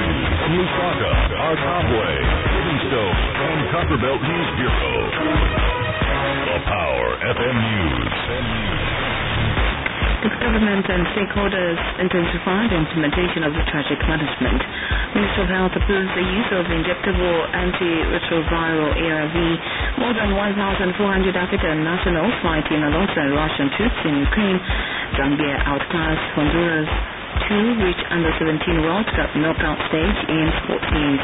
from Lusaka, Artambwe, Livingstone, and Copperbelt News Bureau. The Power FM News. The government and stakeholders intensify the implementation of the traffic management. Minister of Health approves the use of injectable antiretroviral ARV. More than 1,400 African nationals fighting alongside Russian troops in Ukraine. Zambia outclassed Honduras to reach under 17 World Cup knockout stage in sport teams.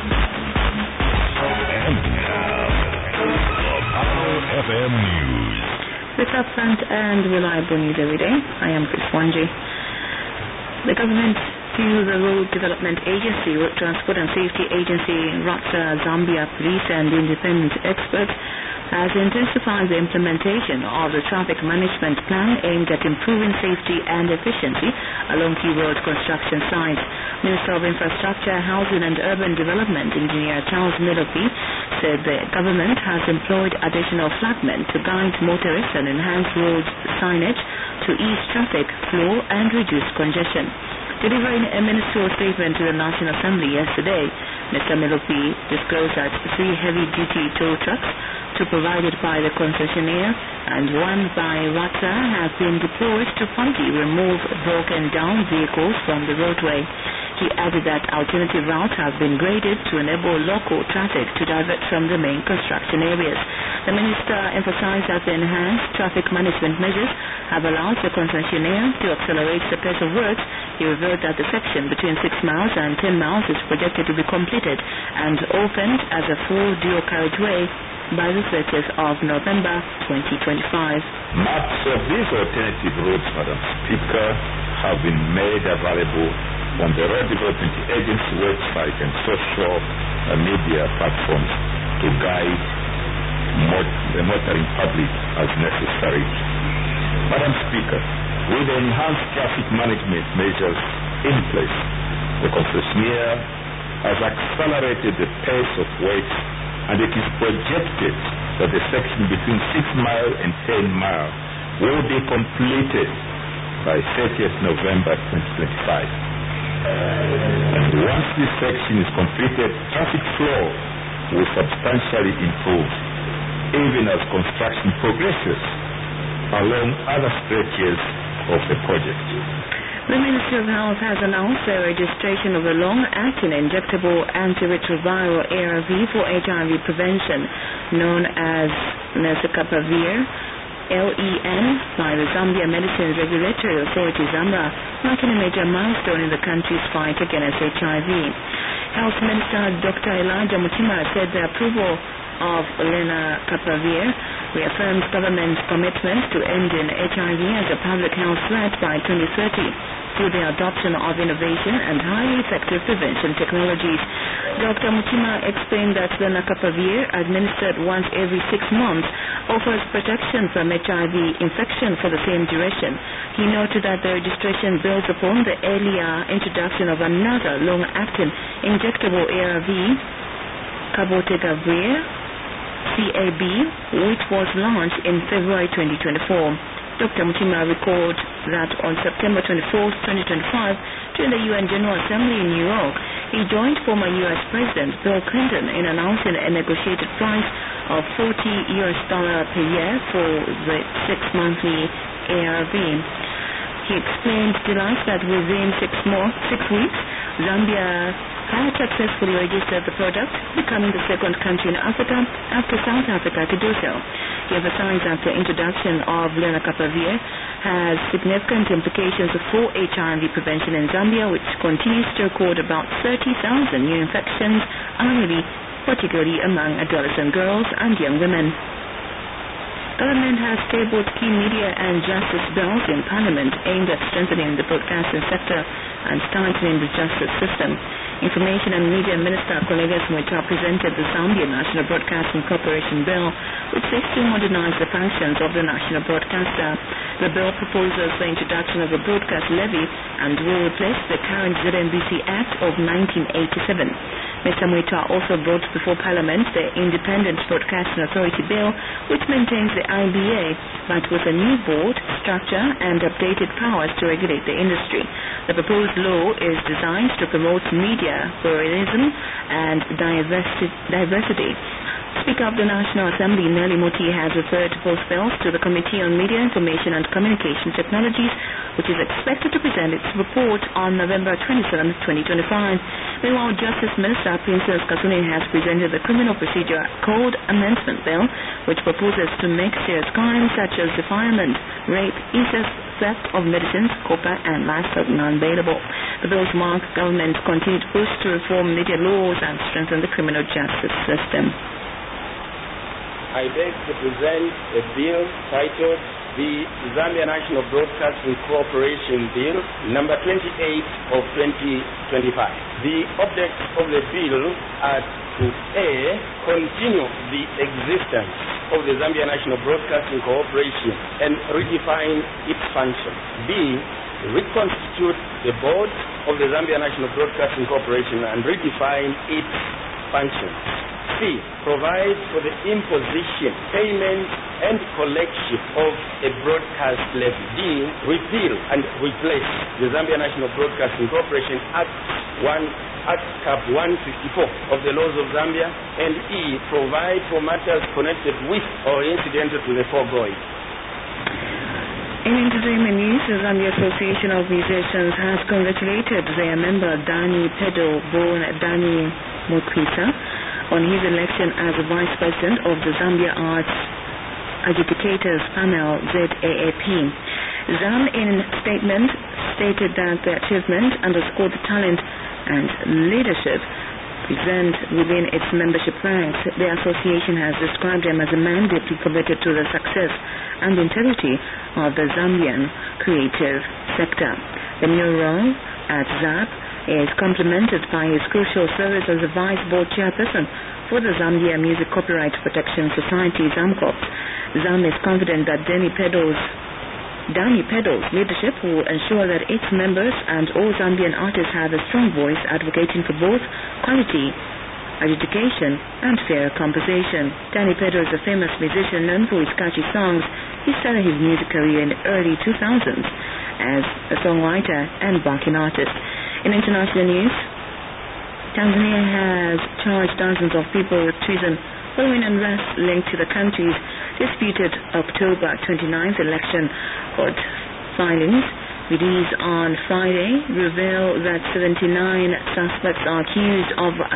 And now, the Power FM News. With upfront and reliable news every day, I am Chris Wanji. The government, through the Road Development Agency, Road Transport and Safety Agency, RATSA, Zambia Police and independent experts, has intensified the implementation of the traffic management plan aimed at improving safety and efficiency along key road construction sites. Minister of Infrastructure, Housing and Urban Development, Engineer Charles Milopi, said the government has employed additional flagmen to guide motorists and enhance road signage to ease traffic flow and reduce congestion. Delivering a ministerial statement to the National Assembly yesterday, Mr. Milopi disclosed that 3 heavy-duty tow trucks, 2 provided by the concessionaire and 1 by RATSA, have been deployed to promptly remove broken-down vehicles from the roadway. He added that alternative routes have been graded to enable local traffic to divert from the main construction areas. The minister emphasized that the enhanced traffic management measures have allowed the concessionaire to accelerate the pace of works. He revealed that the section between 6 miles and 10 miles is projected to be completed and opened as a full dual carriageway by the 30th of November 2025. Maps of these alternative routes, Madam Speaker, have been made available on the Road Development Agency website and social media platforms to guide the motoring public as necessary. Madam Speaker, with the enhanced traffic management measures in place, the concessionaire has accelerated the pace of works, and it is projected that the section between 6 mile and 10 mile will be completed by 30th November 2025. And once this section is completed, traffic flow will substantially improve, even as construction progresses along other stretches of the project. The Ministry of Health has announced the registration of a long-acting injectable antiretroviral ARV for HIV prevention, known as Lenacapavir, LEN, by the Zambia Medicines Regulatory Authority, ZAMRA, marking a major milestone in the country's fight against HIV. Health Minister Dr. Elijah Mutima said the approval of Lenacapavir reaffirms government's commitment to ending HIV as a public health threat by 2030 through the adoption of innovation and highly effective prevention technologies. Dr. Mutima explained that Lenacapavir, administered once every 6 months, offers protection from HIV infection for the same duration. He noted that the registration builds upon the earlier introduction of another long-acting injectable ARV, Cabotegravir, CAB, which was launched in February 2024. Dr. Mutima recalled that on September 24, 2025, during the UN General Assembly in New York, he joined former U.S. President Bill Clinton in announcing a negotiated price of $40 per year for the 6-monthly ARV. He explained delight that within 6 weeks, Zambia had successfully registered the product, becoming the 2nd country in Africa after South Africa to do so. He emphasized that the introduction of Lenacapavir has significant implications for HIV prevention in Zambia, which continues to record about 30,000 new infections annually, particularly among adolescent girls and young women. Government has tabled key media and justice bills in Parliament aimed at strengthening the broadcasting sector and strengthening the justice system. Information and Media Minister Cornelius Mwita presented the Zambia National Broadcasting Corporation Bill, which seeks to modernize the functions of the national broadcaster. The bill proposes the introduction of a broadcast levy and will replace the current ZNBC Act of 1987. Mr. Mwita also brought before Parliament the Independent Broadcasting Authority Bill, which maintains the IBA, but with a new board structure and updated powers to regulate the industry. The proposed law is designed to promote media pluralism and diversity. Speaker of the National Assembly, Nelly Moti, has referred both bills to the Committee on Media, Information and Communication Technologies, which is expected to present its report on November 27, 2025. Meanwhile, Justice Minister Princess Kasuni has presented the Criminal Procedure Code Amendment Bill, which proposes to make serious crimes such as defilement, rape, incest, theft of medicines, copper and livestock non-bailable. The bills mark government's continued push to reform media laws and strengthen the criminal justice system. I beg to present a bill titled the Zambia National Broadcasting Corporation Bill number 28 of 2025. The object of the bill are to A, continue the existence of the Zambia National Broadcasting Corporation and redefine its function. B, reconstitute the board of the Zambia National Broadcasting Corporation and redefine its functions. C, provide for the imposition, payment, and collection of a broadcast levy. D, repeal and replace the Zambia National Broadcasting Corporation Act Cap 154 of the laws of Zambia. And E, provide for matters connected with or incidental to the foregoing. In entertainment news, the Zambia Association of Musicians has congratulated their member Danny Pedo born Danny Mokwisa on his election as the Vice President of the Zambia Arts Adjudicators Panel, ZAAP. ZAM, in a statement, stated that the achievement underscored the talent and leadership present within its membership ranks. The association has described them as a man deeply committed to the success and integrity of the Zambian creative sector. The new role at ZAAP is complemented by his crucial service as a Vice Board Chairperson for the Zambia Music Copyright Protection Society, ZAMCOP. ZAM is confident that Danny Pedo's leadership will ensure that its members and all Zambian artists have a strong voice advocating for both quality, adjudication, and fair compensation. Danny Pedo is a famous musician known for his catchy songs. He started his music career in the early 2000s as a songwriter and backing artist. In international news, Tanzania has charged dozens of people with treason following unrest linked to the country's disputed October 29th election. Court filings released on Friday reveal that 79 suspects are accused of